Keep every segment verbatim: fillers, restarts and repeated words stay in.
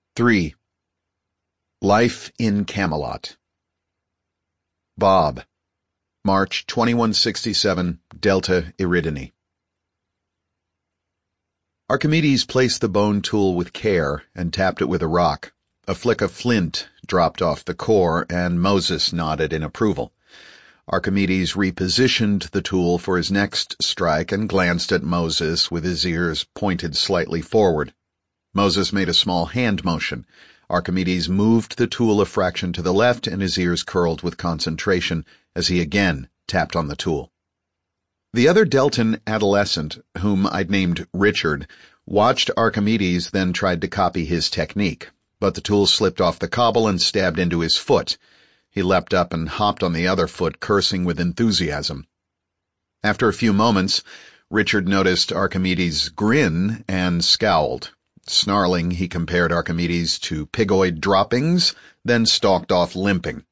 three. Life in Camelot. Bob, March twenty-one sixty-seven, Delta Eridani. Archimedes placed the bone tool with care and tapped it with a rock. A flick of flint dropped off the core, and Moses nodded in approval. Archimedes repositioned the tool for his next strike and glanced at Moses with his ears pointed slightly forward. Moses made a small hand motion. Archimedes moved the tool a fraction to the left, and his ears curled with concentration as he again tapped on the tool. The other Deltan adolescent, whom I'd named Richard, watched Archimedes, then tried to copy his technique, but the tool slipped off the cobble and stabbed into his foot. He leapt up and hopped on the other foot, cursing with enthusiasm. After a few moments, Richard noticed Archimedes' grin and scowled. Snarling, he compared Archimedes to pigoid droppings, then stalked off limping.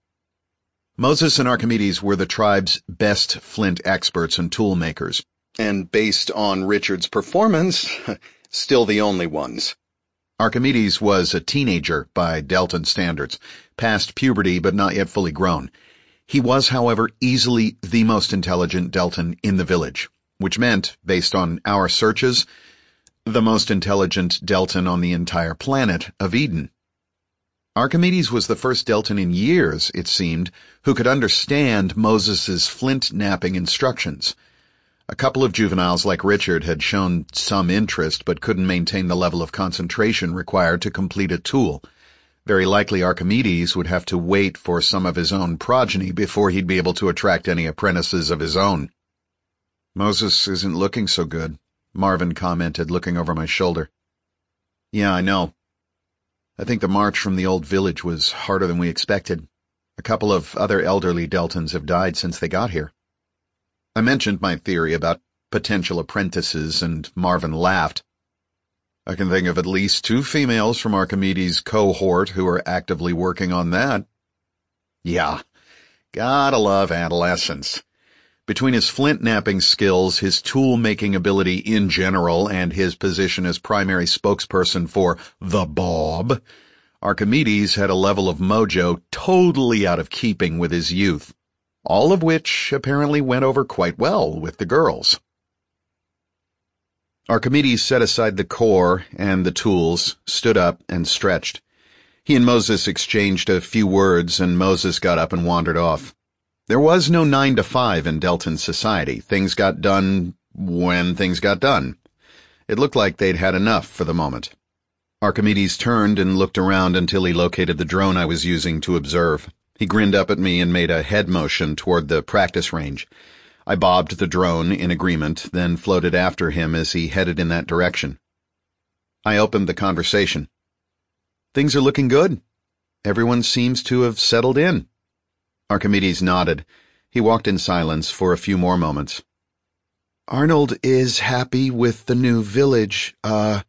Moses and Archimedes were the tribe's best flint experts and tool makers, and based on Richard's performance, still the only ones. Archimedes was a teenager by Deltan standards, past puberty but not yet fully grown. He was, however, easily the most intelligent Deltan in the village, which meant, based on our searches, the most intelligent Deltan on the entire planet of Eden. Archimedes was the first Deltan in years, it seemed, who could understand Moses's flint-napping instructions. A couple of juveniles like Richard had shown some interest but couldn't maintain the level of concentration required to complete a tool. Very likely Archimedes would have to wait for some of his own progeny before he'd be able to attract any apprentices of his own. "Moses isn't looking so good," Marvin commented, looking over my shoulder. "Yeah, I know. I think the march from the old village was harder than we expected. A couple of other elderly Deltans have died since they got here." I mentioned my theory about potential apprentices, and Marvin laughed. "I can think of at least two females from Archimedes' cohort who are actively working on that." Yeah, gotta love adolescence. Between his flint-napping skills, his tool-making ability in general, and his position as primary spokesperson for the Bob, Archimedes had a level of mojo totally out of keeping with his youth, all of which apparently went over quite well with the girls. Archimedes set aside the core and the tools, stood up, and stretched. He and Moses exchanged a few words, and Moses got up and wandered off. There was no nine to five in Deltan society. Things got done when things got done. It looked like they'd had enough for the moment. Archimedes turned and looked around until he located the drone I was using to observe. He grinned up at me and made a head motion toward the practice range. I bobbed the drone in agreement, then floated after him as he headed in that direction. I opened the conversation. "Things are looking good. Everyone seems to have settled in." Archimedes nodded. He walked in silence for a few more moments. "Arnold is happy with the new village, uh,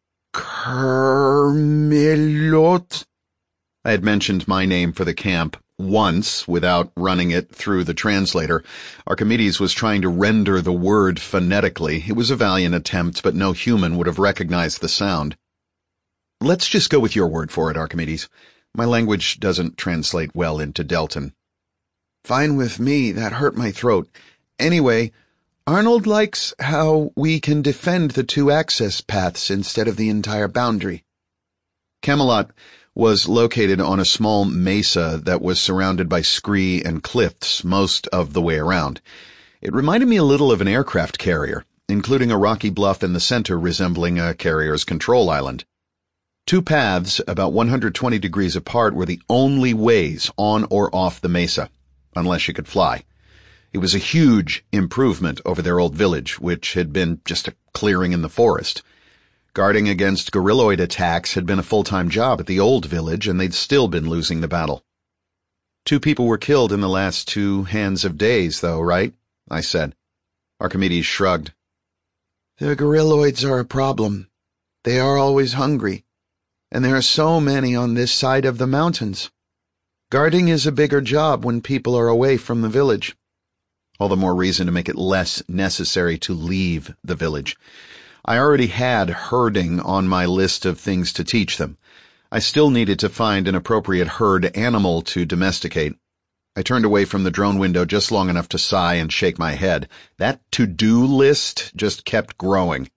Camelot." I had mentioned my name for the camp once without running it through the translator. Archimedes was trying to render the word phonetically. It was a valiant attempt, but no human would have recognized the sound. "Let's just go with your word for it, Archimedes. My language doesn't translate well into Deltan." "Fine with me, that hurt my throat. Anyway, Arnold likes how we can defend the two access paths instead of the entire boundary." Camelot was located on a small mesa that was surrounded by scree and cliffs most of the way around. It reminded me a little of an aircraft carrier, including a rocky bluff in the center resembling a carrier's control island. Two paths about one hundred twenty degrees apart were the only ways on or off the mesa, unless you could fly. It was a huge improvement over their old village, which had been just a clearing in the forest. Guarding against guerrilloid attacks had been a full-time job at the old village, and they'd still been losing the battle. "Two people were killed in the last two hands of days, though, right?" I said. Archimedes shrugged. "The guerrilloids are a problem. They are always hungry, and there are so many on this side of the mountains. Guarding is a bigger job when people are away from the village." All the more reason to make it less necessary to leave the village. I already had herding on my list of things to teach them. I still needed to find an appropriate herd animal to domesticate. I turned away from the drone window just long enough to sigh and shake my head. That to-do list just kept growing.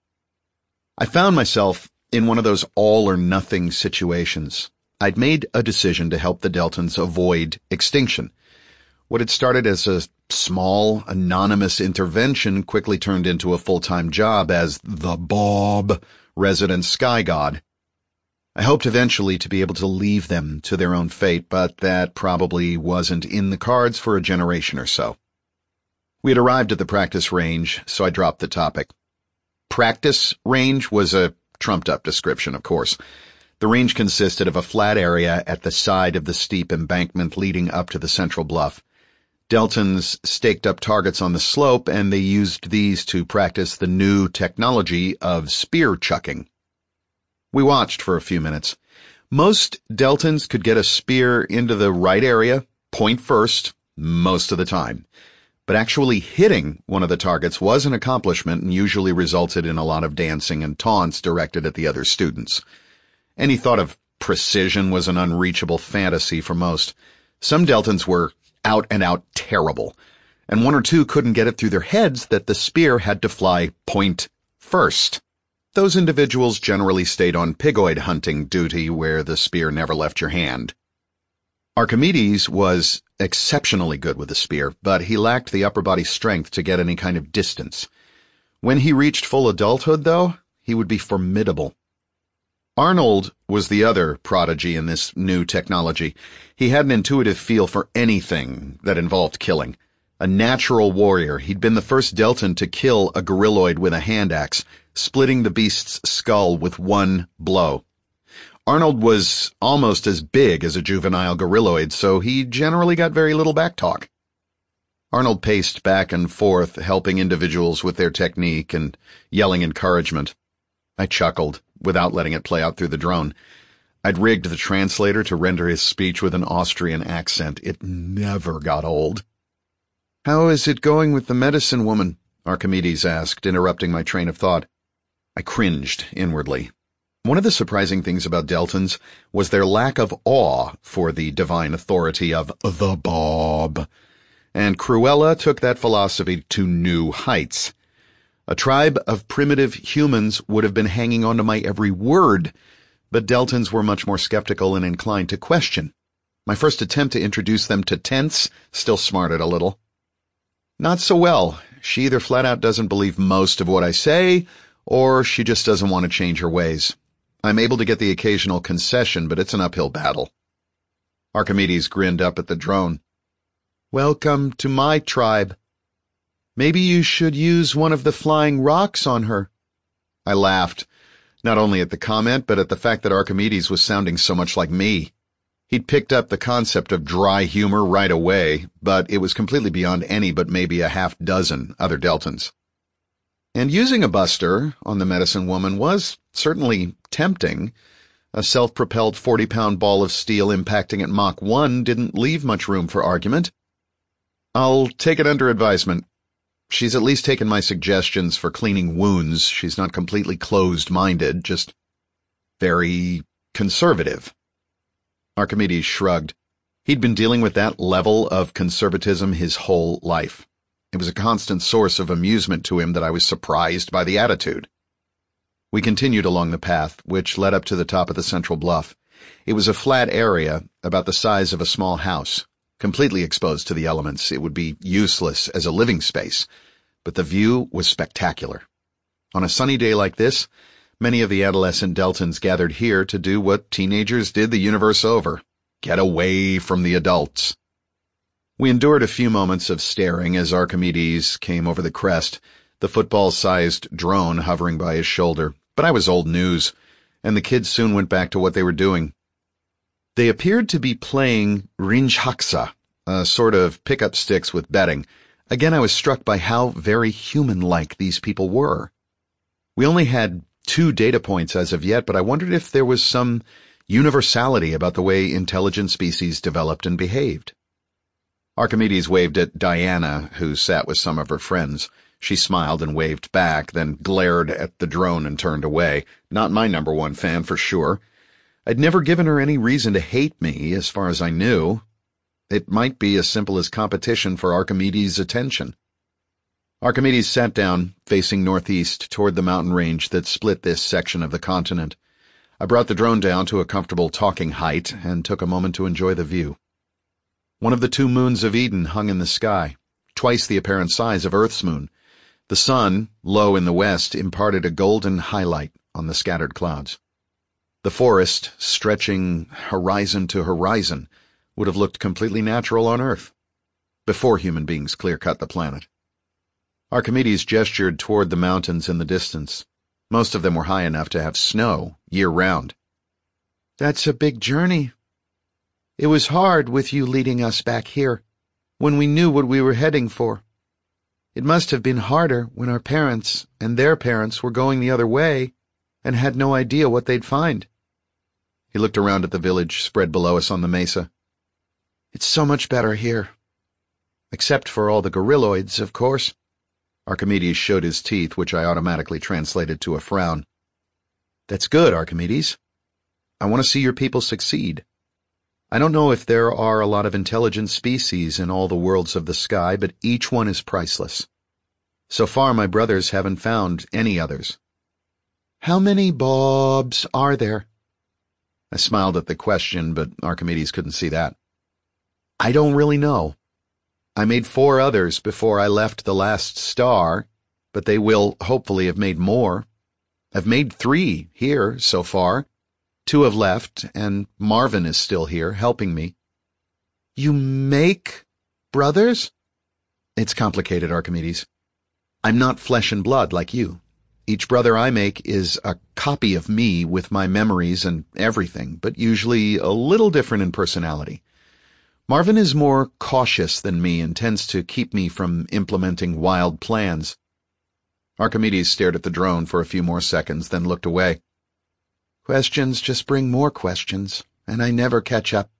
I found myself in one of those all-or-nothing situations. I'd made a decision to help the Deltons avoid extinction. What had started as a small, anonymous intervention quickly turned into a full-time job as the Bob, resident sky god. I hoped eventually to be able to leave them to their own fate, but that probably wasn't in the cards for a generation or so. We had arrived at the practice range, so I dropped the topic. Practice range was a trumped-up description, of course. The range consisted of a flat area at the side of the steep embankment leading up to the central bluff. Deltons staked up targets on the slope, and they used these to practice the new technology of spear chucking. We watched for a few minutes. Most Deltons could get a spear into the right area, point first, most of the time. But actually hitting one of the targets was an accomplishment and usually resulted in a lot of dancing and taunts directed at the other students. Any thought of precision was an unreachable fantasy for most. Some Deltons were out and out terrible, and one or two couldn't get it through their heads that the spear had to fly point first. Those individuals generally stayed on pigoid hunting duty where the spear never left your hand. Archimedes was exceptionally good with the spear, but he lacked the upper body strength to get any kind of distance. When he reached full adulthood, though, he would be formidable. Arnold was the other prodigy in this new technology. He had an intuitive feel for anything that involved killing. A natural warrior, he'd been the first Delton to kill a gorilloid with a hand axe, splitting the beast's skull with one blow. Arnold was almost as big as a juvenile gorilloid, so he generally got very little backtalk. Arnold paced back and forth, helping individuals with their technique and yelling encouragement. I chuckled, without letting it play out through the drone. I'd rigged the translator to render his speech with an Austrian accent. It never got old. "How is it going with the medicine woman?" Archimedes asked, interrupting my train of thought. I cringed inwardly. One of the surprising things about Deltons was their lack of awe for the divine authority of the Bob, and Cruella took that philosophy to new heights. A tribe of primitive humans would have been hanging on to my every word, but Deltons were much more skeptical and inclined to question. My first attempt to introduce them to tense still smarted a little. Not so well. She either flat out doesn't believe most of what I say, or she just doesn't want to change her ways. I'm able to get the occasional concession, but it's an uphill battle. Archimedes grinned up at the drone. "Welcome to my tribe. Maybe you should use one of the flying rocks on her." I laughed, not only at the comment, but at the fact that Archimedes was sounding so much like me. He'd picked up the concept of dry humor right away, but it was completely beyond any but maybe a half dozen other Deltons. And using a buster on the medicine woman was certainly tempting. A self-propelled forty-pound ball of steel impacting at Mach one didn't leave much room for argument. I'll take it under advisement. She's at least taken my suggestions for cleaning wounds. She's not completely closed-minded, just very conservative. Archimedes shrugged. He'd been dealing with that level of conservatism his whole life. It was a constant source of amusement to him that I was surprised by the attitude. We continued along the path, which led up to the top of the central bluff. It was a flat area, about the size of a small house. Completely exposed to the elements, it would be useless as a living space, but the view was spectacular. On a sunny day like this, many of the adolescent Deltons gathered here to do what teenagers did the universe over, get away from the adults. We endured a few moments of staring as Archimedes came over the crest, the football-sized drone hovering by his shoulder, but I was old news, and the kids soon went back to what they were doing. They appeared to be playing Rinjhaxa, a sort of pick-up sticks with betting. Again, I was struck by how very human-like these people were. We only had two data points as of yet, but I wondered if there was some universality about the way intelligent species developed and behaved. Archimedes waved at Diana, who sat with some of her friends. She smiled and waved back, then glared at the drone and turned away. Not my number one fan, for sure. I'd never given her any reason to hate me, as far as I knew. It might be as simple as competition for Archimedes' attention. Archimedes sat down, facing northeast toward the mountain range that split this section of the continent. I brought the drone down to a comfortable talking height and took a moment to enjoy the view. One of the two moons of Eden hung in the sky, twice the apparent size of Earth's moon. The sun, low in the west, imparted a golden highlight on the scattered clouds. The forest, stretching horizon to horizon, would have looked completely natural on Earth, before human beings clear-cut the planet. Archimedes gestured toward the mountains in the distance. Most of them were high enough to have snow year-round. That's a big journey. It was hard with you leading us back here, when we knew what we were heading for. It must have been harder when our parents and their parents were going the other way and had no idea what they'd find. He looked around at the village spread below us on the mesa. It's so much better here. Except for all the gorilloids, of course. Archimedes showed his teeth, which I automatically translated to a frown. That's good, Archimedes. I want to see your people succeed. I don't know if there are a lot of intelligent species in all the worlds of the sky, but each one is priceless. So far, my brothers haven't found any others. How many Bobs are there? I smiled at the question, but Archimedes couldn't see that. I don't really know. I made four others before I left the last star, but they will hopefully have made more. I've made three here so far. Two have left, and Marvin is still here, helping me. You make brothers? It's complicated, Archimedes. I'm not flesh and blood like you. Each brother I make is a copy of me with my memories and everything, but usually a little different in personality. Marvin is more cautious than me and tends to keep me from implementing wild plans. Archimedes stared at the drone for a few more seconds, then looked away. Questions just bring more questions, and I never catch up.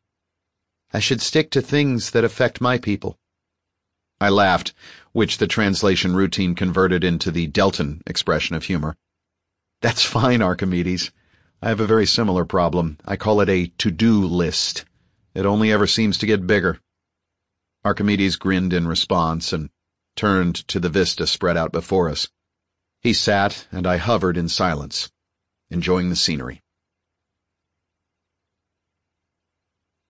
I should stick to things that affect my people. I laughed, which the translation routine converted into the Delton expression of humor. That's fine, Archimedes. I have a very similar problem. I call it a to-do list. It only ever seems to get bigger. Archimedes grinned in response and turned to the vista spread out before us. He sat, and I hovered in silence, enjoying the scenery.